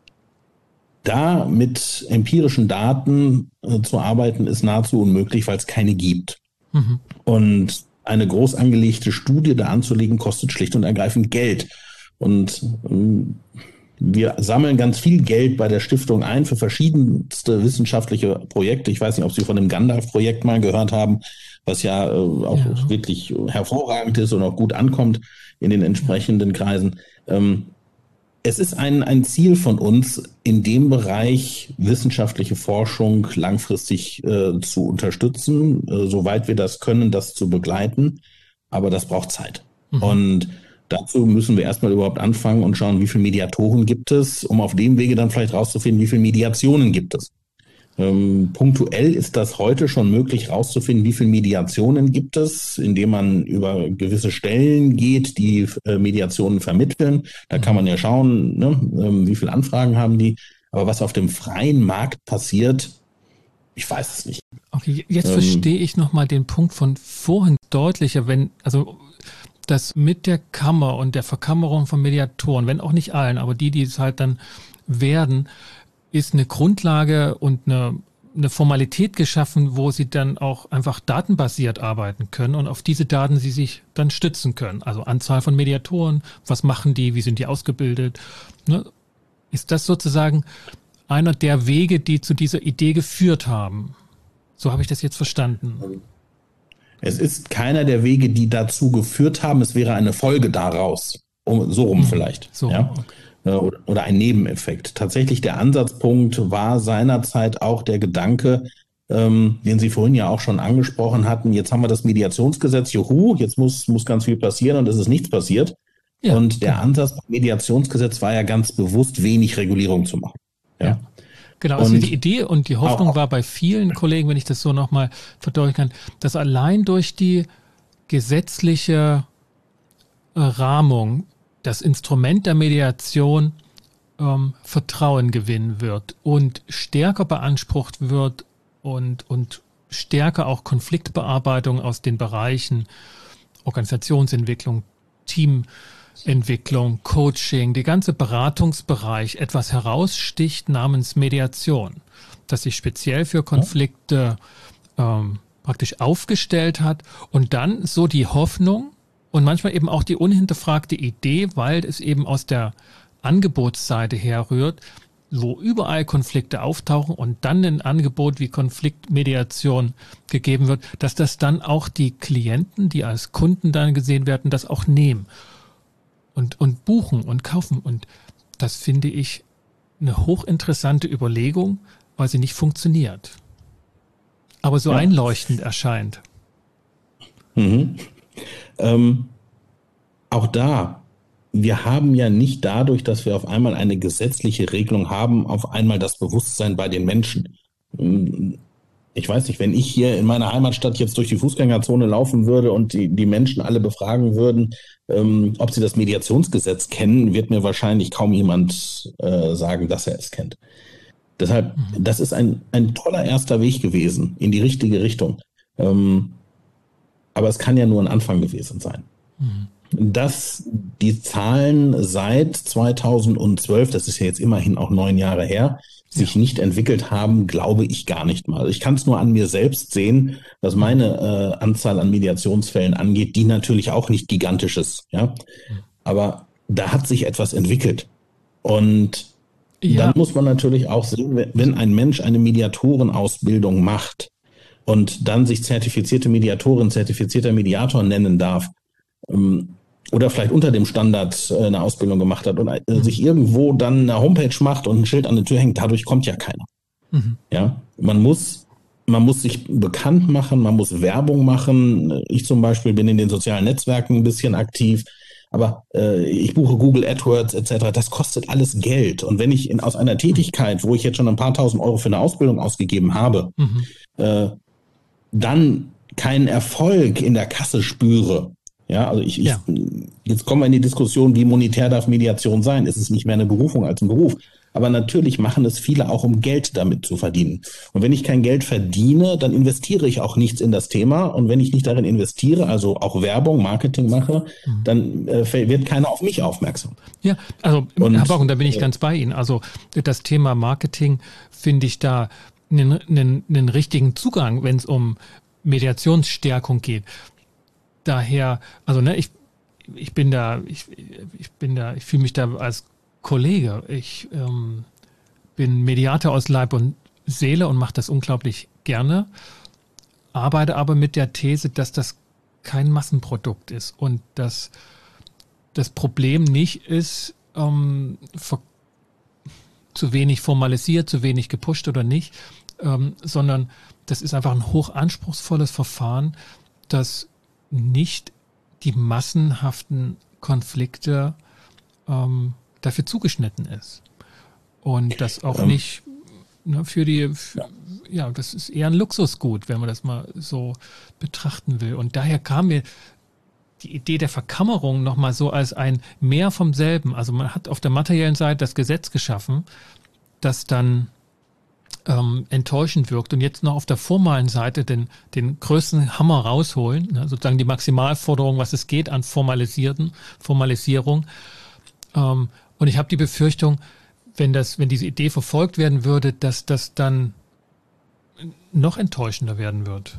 da mit empirischen Daten äh, zu arbeiten, ist nahezu unmöglich, weil es keine gibt. Mhm. Und eine groß angelegte Studie da anzulegen, kostet schlicht und ergreifend Geld. Und ähm, wir sammeln ganz viel Geld bei der Stiftung ein für verschiedenste wissenschaftliche Projekte. Ich weiß nicht, ob Sie von dem Gandalf-Projekt mal gehört haben, was ja äh, auch ja. wirklich hervorragend ist und auch gut ankommt in den entsprechenden Kreisen. Ähm, es ist ein, ein Ziel von uns, in dem Bereich wissenschaftliche Forschung langfristig äh, zu unterstützen, äh, soweit wir das können, das zu begleiten. Aber das braucht Zeit. Mhm. Und dazu müssen wir erstmal überhaupt anfangen und schauen, wie viele Mediatoren gibt es, um auf dem Wege dann vielleicht rauszufinden, wie viele Mediationen gibt es. Ähm, punktuell ist das heute schon möglich rauszufinden, wie viele Mediationen gibt es, indem man über gewisse Stellen geht, die äh, Mediationen vermitteln. Da kann man ja schauen, ne, ähm, wie viele Anfragen haben die. Aber was auf dem freien Markt passiert, ich weiß es nicht. Okay, jetzt ähm, verstehe ich nochmal den Punkt von vorhin deutlicher, wenn, also dass mit der Kammer und der Verkammerung von Mediatoren, wenn auch nicht allen, aber die, die es halt dann werden, ist eine Grundlage und eine, eine Formalität geschaffen, wo sie dann auch einfach datenbasiert arbeiten können und auf diese Daten sie sich dann stützen können. Also Anzahl von Mediatoren, was machen die, wie sind die ausgebildet? Ne? Ist das sozusagen einer der Wege, die zu dieser Idee geführt haben? So habe ich das jetzt verstanden. Es ist keiner der Wege, die dazu geführt haben. Es wäre eine Folge daraus. Um, so rum vielleicht. So, ja? Okay. Oder, oder ein Nebeneffekt. Tatsächlich der Ansatzpunkt war seinerzeit auch der Gedanke, ähm, den Sie vorhin ja auch schon angesprochen hatten. Jetzt haben wir das Mediationsgesetz. Juhu, jetzt muss, muss ganz viel passieren und es ist nichts passiert. Ja, und der genau. Ansatz beim Mediationsgesetz war ja ganz bewusst, wenig Regulierung zu machen. Ja. ja. Genau, also und die Idee und die Hoffnung war bei vielen Kollegen, wenn ich das so nochmal verdeutlichen kann, dass allein durch die gesetzliche Rahmung das Instrument der Mediation ähm, Vertrauen gewinnen wird und stärker beansprucht wird und, und stärker auch Konfliktbearbeitung aus den Bereichen Organisationsentwicklung, Teamentwicklung, Coaching, der ganze Beratungsbereich etwas heraussticht namens Mediation, das sich speziell für Konflikte ähm, praktisch aufgestellt hat und dann so die Hoffnung und manchmal eben auch die unhinterfragte Idee, weil es eben aus der Angebotsseite herrührt, wo überall Konflikte auftauchen und dann ein Angebot wie Konfliktmediation gegeben wird, dass das dann auch die Klienten, die als Kunden dann gesehen werden, das auch nehmen und, und buchen und kaufen. Und das finde ich eine hochinteressante Überlegung, weil sie nicht funktioniert, aber so ja. einleuchtend erscheint. Mhm. Ähm, auch da, wir haben ja nicht dadurch, dass wir auf einmal eine gesetzliche Regelung haben, auf einmal das Bewusstsein bei den Menschen. Ich weiß nicht, wenn ich hier in meiner Heimatstadt jetzt durch die Fußgängerzone laufen würde und die, die Menschen alle befragen würden, ähm, ob sie das Mediationsgesetz kennen, wird mir wahrscheinlich kaum jemand äh, sagen, dass er es kennt. Deshalb, mhm. das ist ein, ein toller erster Weg gewesen in die richtige Richtung. Ähm, Aber es kann ja nur ein Anfang gewesen sein. Mhm. Dass die Zahlen seit zweitausendzwölf, das ist ja jetzt immerhin auch neun Jahre her, sich ja. nicht entwickelt haben, glaube ich gar nicht mal. Ich kann es nur an mir selbst sehen, was meine äh, Anzahl an Mediationsfällen angeht, die natürlich auch nicht gigantisch ist. Ja? Aber da hat sich etwas entwickelt. Und ja. dann muss man natürlich auch sehen, wenn ein Mensch eine Mediatorenausbildung macht, und dann sich zertifizierte Mediatorin, zertifizierter Mediator nennen darf ähm, oder vielleicht unter dem Standard äh, eine Ausbildung gemacht hat und äh, mhm. sich irgendwo dann eine Homepage macht und ein Schild an der Tür hängt, dadurch kommt ja keiner. Mhm. Ja, man muss, man muss sich bekannt machen, man muss Werbung machen. Ich zum Beispiel bin in den sozialen Netzwerken ein bisschen aktiv, aber äh, ich buche Google AdWords et cetera. Das kostet alles Geld. Und wenn ich in, aus einer Tätigkeit, wo ich jetzt schon ein paar tausend Euro für eine Ausbildung ausgegeben habe, mhm. äh, dann keinen Erfolg in der Kasse spüre, Ja, also ich, ich Ja. jetzt kommen wir in die Diskussion, wie monetär darf Mediation sein? Es ist nicht mehr eine Berufung als ein Beruf. Aber natürlich machen es viele auch, um Geld damit zu verdienen. Und wenn ich kein Geld verdiene, dann investiere ich auch nichts in das Thema. Und wenn ich nicht darin investiere, also auch Werbung, Marketing mache, mhm. dann äh, wird keiner auf mich aufmerksam. Ja, also und, Herr Bock, und da bin ich äh, ganz bei Ihnen. Also das Thema Marketing finde ich da einen, einen, einen richtigen Zugang, wenn es um Mediationsstärkung geht. Daher, also ne, ich, ich bin da, ich, ich bin da, ich fühle mich da als Kollege. Ich ähm, bin Mediator aus Leib und Seele und mache das unglaublich gerne, arbeite aber mit der These, dass das kein Massenprodukt ist und dass das Problem nicht ist, ähm, ver- zu wenig formalisiert, zu wenig gepusht oder nicht, ähm, sondern das ist einfach ein hochanspruchsvolles Verfahren, das nicht die massenhaften Konflikte ähm, dafür zugeschnitten ist. Und das auch ähm, nicht ne, für die, für, ja, das ist eher ein Luxusgut, wenn man das mal so betrachten will. Und daher kam mir die Idee der Verkammerung nochmal so als ein Mehr vom selben. Also man hat auf der materiellen Seite das Gesetz geschaffen, das dann ähm, enttäuschend wirkt und jetzt noch auf der formalen Seite den, den größten Hammer rausholen, ne, sozusagen die Maximalforderung, was es geht an formalisierten, Formalisierung. Ähm, und ich habe die Befürchtung, wenn das, wenn diese Idee verfolgt werden würde, dass das dann noch enttäuschender werden wird.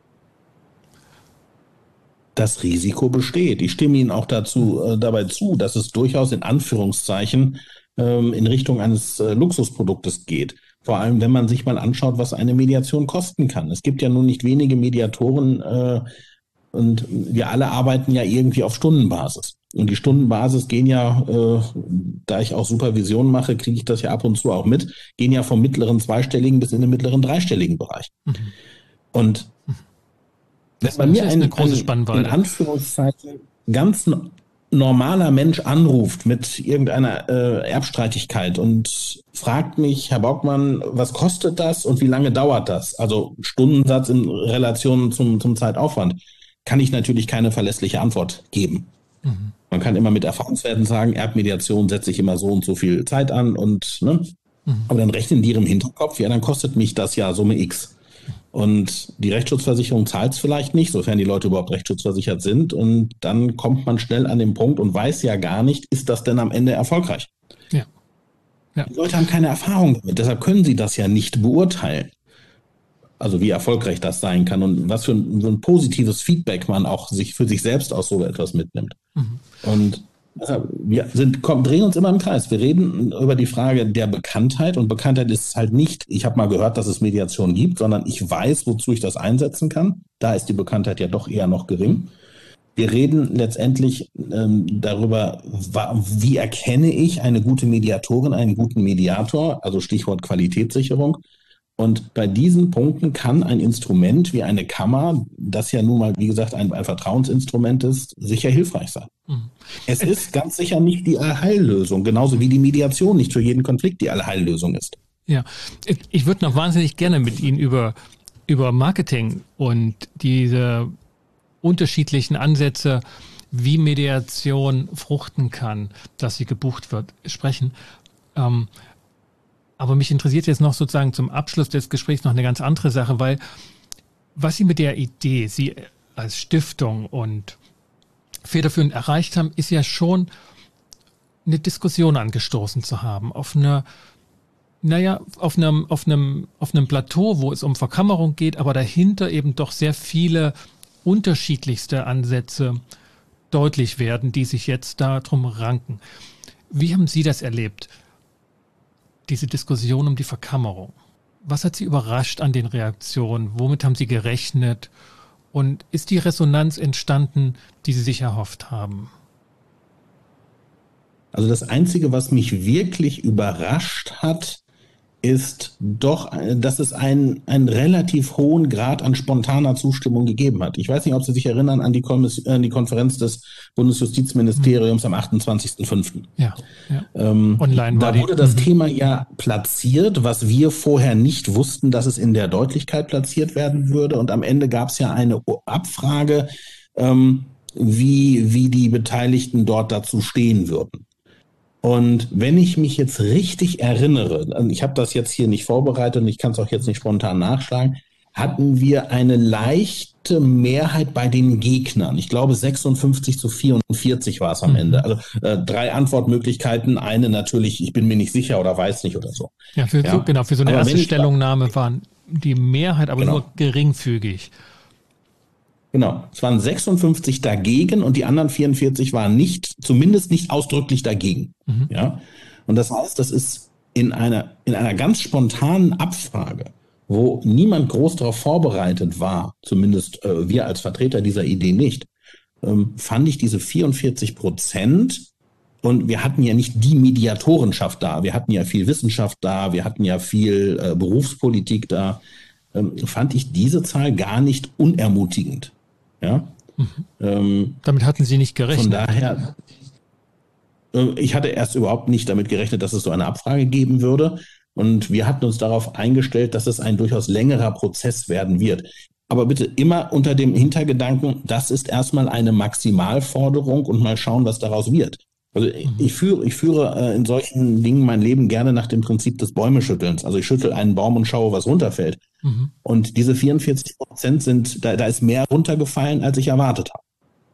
Das Risiko besteht. Ich stimme Ihnen auch dazu äh, dabei zu, dass es durchaus in Anführungszeichen ähm, in Richtung eines äh, Luxusproduktes geht. Vor allem, wenn man sich mal anschaut, was eine Mediation kosten kann. Es gibt ja nun nicht wenige Mediatoren äh, und wir alle arbeiten ja irgendwie auf Stundenbasis. Und die Stundenbasis gehen ja, äh, da ich auch Supervision mache, kriege ich das ja ab und zu auch mit, gehen ja vom mittleren zweistelligen bis in den mittleren dreistelligen Bereich. Mhm. Und wenn bei mir ein, eine große Spannweite. in Anführungszeichen ganz normaler Mensch anruft mit irgendeiner äh, Erbstreitigkeit und fragt mich, Herr Bockmann, was kostet das und wie lange dauert das? Also Stundensatz in Relation zum, zum Zeitaufwand, kann ich natürlich keine verlässliche Antwort geben. Mhm. Man kann immer mit Erfahrungswerten sagen, Erbmediation setze ich immer so und so viel Zeit an und ne? Mhm. Aber dann rechnen die im Hinterkopf, ja, dann kostet mich das ja Summe X. Und die Rechtsschutzversicherung zahlt es vielleicht nicht, sofern die Leute überhaupt rechtsschutzversichert sind. Und dann kommt man schnell an den Punkt und weiß ja gar nicht, ist das denn am Ende erfolgreich? Ja. Ja. Die Leute haben keine Erfahrung damit, deshalb können sie das ja nicht beurteilen. Also wie erfolgreich das sein kann und was für ein, so ein positives Feedback man auch sich für sich selbst aus so etwas mitnimmt. Mhm. Und also wir sind, komm, drehen uns immer im Kreis. Wir reden über die Frage der Bekanntheit und Bekanntheit ist halt nicht, ich habe mal gehört, dass es Mediation gibt, sondern ich weiß, wozu ich das einsetzen kann. Da ist die Bekanntheit ja doch eher noch gering. Wir reden letztendlich ähm, darüber, wie erkenne ich eine gute Mediatorin, einen guten Mediator, also Stichwort Qualitätssicherung. Und bei diesen Punkten kann ein Instrument wie eine Kammer, das ja nun mal, wie gesagt, ein, ein Vertrauensinstrument ist, sicher hilfreich sein. Mhm. Es ist ganz sicher nicht die Allheillösung, genauso wie die Mediation nicht für jeden Konflikt die Allheillösung ist. Ja, ich würde noch wahnsinnig gerne mit Ihnen über, über Marketing und diese unterschiedlichen Ansätze, wie Mediation fruchten kann, dass sie gebucht wird, sprechen. Ähm, Aber mich interessiert jetzt noch sozusagen zum Abschluss des Gesprächs noch eine ganz andere Sache, weil was Sie mit der Idee, Sie als Stiftung und federführend erreicht haben, ist ja schon eine Diskussion angestoßen zu haben auf einer, naja, auf einem, auf einem, auf einem Plateau, wo es um Verkammerung geht, aber dahinter eben doch sehr viele unterschiedlichste Ansätze deutlich werden, die sich jetzt darum ranken. Wie haben Sie das erlebt? Diese Diskussion um die Verkammerung. Was hat Sie überrascht an den Reaktionen? Womit haben Sie gerechnet? Und ist die Resonanz entstanden, die Sie sich erhofft haben? Also das Einzige, was mich wirklich überrascht hat, ist doch, dass es einen, einen relativ hohen Grad an spontaner Zustimmung gegeben hat. Ich weiß nicht, ob Sie sich erinnern an die, Kommiss- an die Konferenz des Bundesjustizministeriums hm. am achtundzwanzigsten fünften Ja, ja. Ähm, Online war da wurde die. das mhm. Thema ja platziert, was wir vorher nicht wussten, dass es in der Deutlichkeit platziert werden würde. Und am Ende gab es ja eine Abfrage, ähm, wie, wie die Beteiligten dort dazu stehen würden. Und wenn ich mich jetzt richtig erinnere, ich habe das jetzt hier nicht vorbereitet und ich kann es auch jetzt nicht spontan nachschlagen, hatten wir eine leichte Mehrheit bei den Gegnern. Ich glaube sechsundfünfzig zu vierundvierzig war es am Ende. Also äh, drei Antwortmöglichkeiten, eine natürlich, ich bin mir nicht sicher oder weiß nicht oder so. Ja, für, ja. So, genau, für so eine aber erste Stellungnahme ich, waren die Mehrheit aber genau. nur geringfügig. Genau, es waren sechsundfünfzig dagegen und die anderen vierundvierzig waren nicht, zumindest nicht ausdrücklich dagegen. Mhm. Ja, und das heißt, das ist in einer, in einer ganz spontanen Abfrage, wo niemand groß darauf vorbereitet war, zumindest äh, wir als Vertreter dieser Idee nicht, ähm, fand ich diese vierundvierzig Prozent, und wir hatten ja nicht die Mediatorenschaft da, wir hatten ja viel Wissenschaft da, wir hatten ja viel äh, Berufspolitik da, ähm, fand ich diese Zahl gar nicht unermutigend. Ja? Mhm. Ähm, damit hatten Sie nicht gerechnet? Von daher, äh, ich hatte erst überhaupt nicht damit gerechnet, dass es so eine Abfrage geben würde. Und wir hatten uns darauf eingestellt, dass es ein durchaus längerer Prozess werden wird. Aber bitte immer unter dem Hintergedanken, das ist erstmal eine Maximalforderung und mal schauen, was daraus wird. Also mhm. ich führe, ich führe äh, in solchen Dingen mein Leben gerne nach dem Prinzip des Bäumeschüttelns. Also ich schüttel einen Baum und schaue, was runterfällt. Mhm. Und diese vierundvierzig Prozent sind, da, da ist mehr runtergefallen, als ich erwartet habe.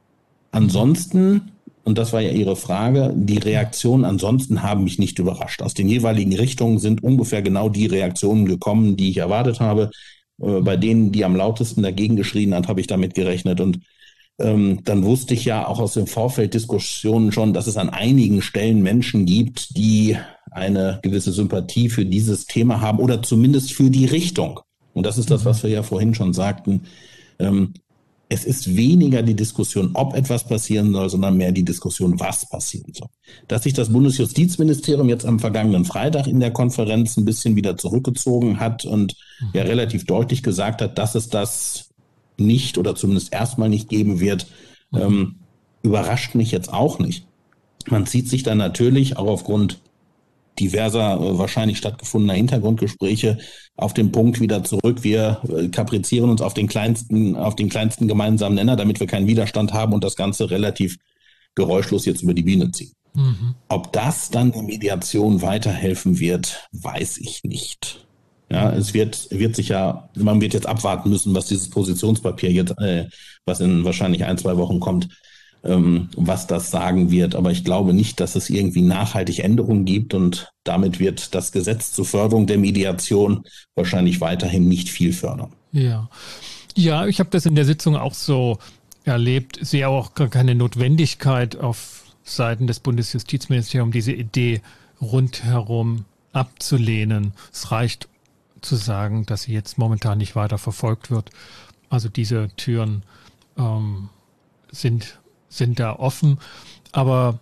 Ansonsten, und das war ja Ihre Frage, die Reaktionen ansonsten haben mich nicht überrascht. Aus den jeweiligen Richtungen sind ungefähr genau die Reaktionen gekommen, die ich erwartet habe. Äh, bei denen, die am lautesten dagegen geschrien hat, habe ich damit gerechnet. Und ähm, dann wusste ich ja auch aus den Vorfelddiskussionen schon, dass es an einigen Stellen Menschen gibt, die eine gewisse Sympathie für dieses Thema haben oder zumindest für die Richtung. Und das ist das, was wir ja vorhin schon sagten. Ähm, Es ist weniger die Diskussion, ob etwas passieren soll, sondern mehr die Diskussion, was passieren soll. Dass sich das Bundesjustizministerium jetzt am vergangenen Freitag in der Konferenz ein bisschen wieder zurückgezogen hat und mhm. ja relativ deutlich gesagt hat, dass es das nicht oder zumindest erstmal nicht geben wird, mhm. ähm, überrascht mich jetzt auch nicht. Man zieht sich dann natürlich auch aufgrund diverser äh, wahrscheinlich stattgefundener Hintergrundgespräche auf den Punkt wieder zurück. Wir äh, kaprizieren uns auf den kleinsten, auf den kleinsten gemeinsamen Nenner, damit wir keinen Widerstand haben und das Ganze relativ geräuschlos jetzt über die Bühne ziehen. Mhm. Ob das dann der Mediation weiterhelfen wird, weiß ich nicht. Ja, es wird, wird sich ja, man wird jetzt abwarten müssen, was dieses Positionspapier jetzt, äh, was in wahrscheinlich ein, zwei Wochen kommt, ähm, was das sagen wird. Aber ich glaube nicht, dass es irgendwie nachhaltig Änderungen gibt und damit wird das Gesetz zur Förderung der Mediation wahrscheinlich weiterhin nicht viel fördern. Ja, ja, ich habe das in der Sitzung auch so erlebt. Ich sehe auch gar keine Notwendigkeit auf Seiten des Bundesjustizministeriums, diese Idee rundherum abzulehnen. Es reicht zu sagen, dass sie jetzt momentan nicht weiter verfolgt wird. Also diese Türen ähm, sind, sind da offen, aber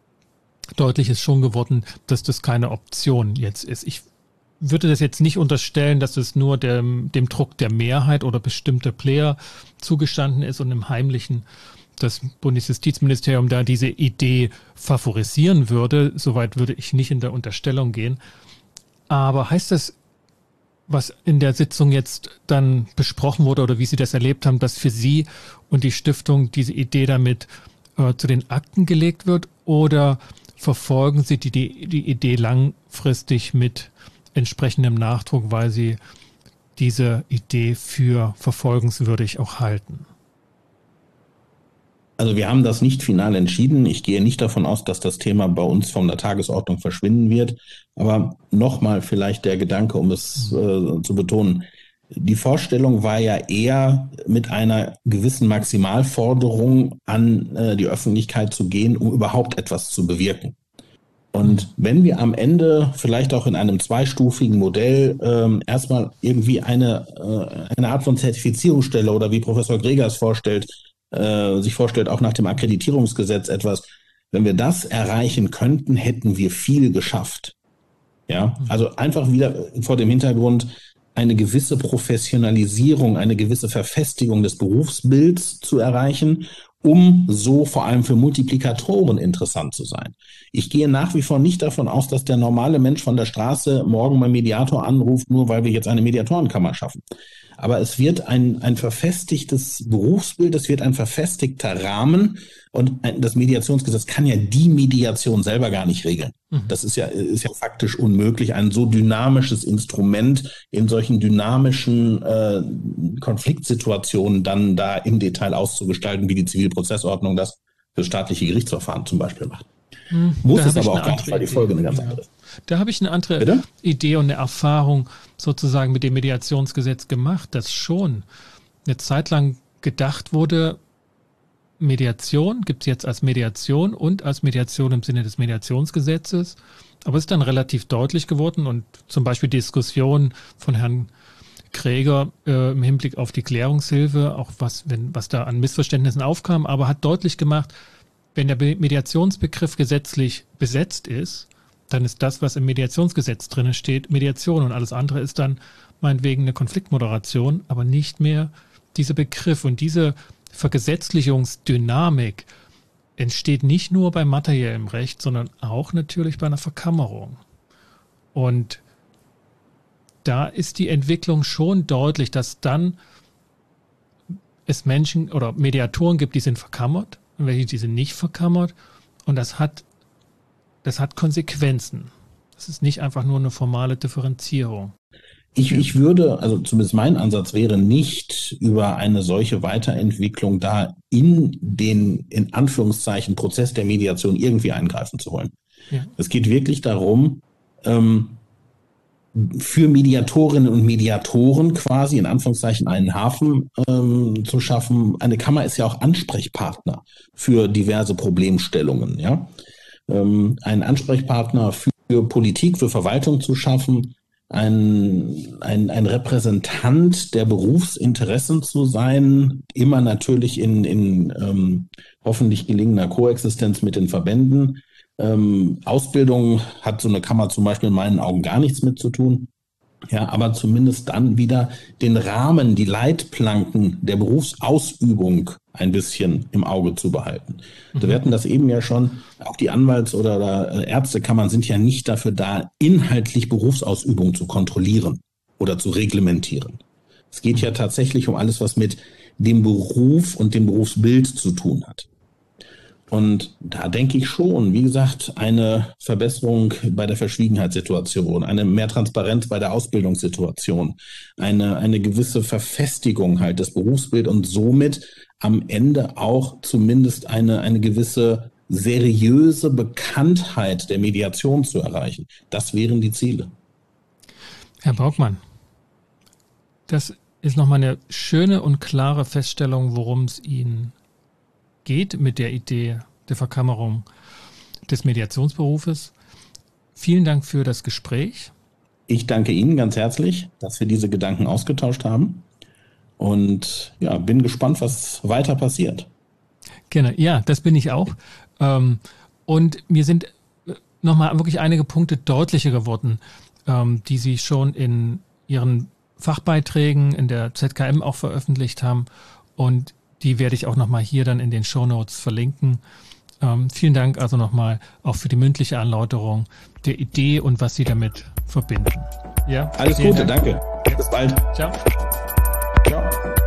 deutlich ist schon geworden, dass das keine Option jetzt ist. Ich würde das jetzt nicht unterstellen, dass es nur dem, dem Druck der Mehrheit oder bestimmter Player zugestanden ist und im Heimlichen das Bundesjustizministerium da diese Idee favorisieren würde. Soweit würde ich nicht in der Unterstellung gehen. Aber heißt das, was in der Sitzung jetzt dann besprochen wurde oder wie Sie das erlebt haben, dass für Sie und die Stiftung diese Idee damit äh, zu den Akten gelegt wird, oder verfolgen Sie die, die, die Idee langfristig mit entsprechendem Nachdruck, weil Sie diese Idee für verfolgenswürdig auch halten? Also wir haben das nicht final entschieden. Ich gehe nicht davon aus, dass das Thema bei uns von der Tagesordnung verschwinden wird. Aber nochmal vielleicht der Gedanke, um es äh, zu betonen. Die Vorstellung war ja eher mit einer gewissen Maximalforderung an äh, die Öffentlichkeit zu gehen, um überhaupt etwas zu bewirken. Und wenn wir am Ende vielleicht auch in einem zweistufigen Modell ähm, erstmal irgendwie eine, äh, eine Art von Zertifizierungsstelle oder wie Professor Greger es vorstellt, äh, sich vorstellt, auch nach dem Akkreditierungsgesetz etwas, wenn wir das erreichen könnten, hätten wir viel geschafft. Ja, also einfach wieder vor dem Hintergrund eine gewisse Professionalisierung, eine gewisse Verfestigung des Berufsbilds zu erreichen, um so vor allem für Multiplikatoren interessant zu sein. Ich gehe nach wie vor nicht davon aus, dass der normale Mensch von der Straße morgen beim Mediator anruft, nur weil wir jetzt eine Mediatorenkammer schaffen. aber es wird ein, ein verfestigtes Berufsbild, es wird ein verfestigter Rahmen und das Mediationsgesetz kann ja die Mediation selber gar nicht regeln. Mhm. Das ist ja, ist ja faktisch unmöglich, ein so dynamisches Instrument in solchen dynamischen äh, Konfliktsituationen dann da im Detail auszugestalten, wie die Zivilprozessordnung das für staatliche Gerichtsverfahren zum Beispiel macht. Mhm. Muss es aber auch gar nicht, weil die Folge eine ganz andere ist. Da habe ich eine andere Bitte? Idee und eine Erfahrung sozusagen mit dem Mediationsgesetz gemacht, dass schon eine Zeit lang gedacht wurde, Mediation gibt es jetzt als Mediation und als Mediation im Sinne des Mediationsgesetzes. Aber es ist dann relativ deutlich geworden und zum Beispiel die Diskussion von Herrn Kräger äh, im Hinblick auf die Klärungshilfe, auch was, wenn, was da an Missverständnissen aufkam, aber hat deutlich gemacht, wenn der Mediationsbegriff gesetzlich besetzt ist, dann ist das, was im Mediationsgesetz drin steht, Mediation und alles andere ist dann meinetwegen eine Konfliktmoderation, aber nicht mehr dieser Begriff. Und diese Vergesetzlichungsdynamik entsteht nicht nur bei materiellem Recht, sondern auch natürlich bei einer Verkammerung. Und da ist die Entwicklung schon deutlich, dass dann es Menschen oder Mediatoren gibt, die sind verkammert und welche, die sind nicht verkammert. Und das hat Das hat Konsequenzen. Das ist nicht einfach nur eine formale Differenzierung. Ich, ich würde, also zumindest mein Ansatz wäre nicht über eine solche Weiterentwicklung da in den, in Anführungszeichen, Prozess der Mediation irgendwie eingreifen zu wollen. Ja. Es geht wirklich darum, ähm, für Mediatorinnen und Mediatoren quasi in Anführungszeichen einen Hafen ähm, zu schaffen. Eine Kammer ist ja auch Ansprechpartner für diverse Problemstellungen, ja. Einen Ansprechpartner für Politik, für Verwaltung zu schaffen, ein, ein, ein Repräsentant der Berufsinteressen zu sein, immer natürlich in, in ähm, hoffentlich gelingender Koexistenz mit den Verbänden. Ähm, Ausbildung hat so eine Kammer zum Beispiel in meinen Augen gar nichts mit zu tun. Ja, aber zumindest dann wieder den Rahmen, die Leitplanken der Berufsausübung ein bisschen im Auge zu behalten. Mhm. Wir hatten das eben ja schon, auch die Anwalts- oder, oder Ärztekammern sind ja nicht dafür da, inhaltlich Berufsausübung zu kontrollieren oder zu reglementieren. Es geht ja tatsächlich um alles, was mit dem Beruf und dem Berufsbild zu tun hat. Und da denke ich schon, wie gesagt, eine Verbesserung bei der Verschwiegenheitssituation, eine mehr Transparenz bei der Ausbildungssituation, eine, eine gewisse Verfestigung halt des Berufsbilds und somit am Ende auch zumindest eine, eine gewisse seriöse Bekanntheit der Mediation zu erreichen. Das wären die Ziele. Herr Baugmann, das ist nochmal eine schöne und klare Feststellung, worum es Ihnen geht mit der Idee der Verkammerung des Mediationsberufes. Vielen Dank für das Gespräch. Ich danke Ihnen ganz herzlich, dass wir diese Gedanken ausgetauscht haben und ja, bin gespannt, was weiter passiert. Genau, ja, das bin ich auch. Und mir sind nochmal wirklich einige Punkte deutlicher geworden, die Sie schon in Ihren Fachbeiträgen in der Z K M auch veröffentlicht haben und die werde ich auch nochmal hier dann in den Shownotes verlinken. Ähm, vielen Dank also nochmal auch für die mündliche Erläuterung der Idee und was Sie damit verbinden. Ja, alles Gute, Dank. Danke. Bis bald. Ciao. Ciao.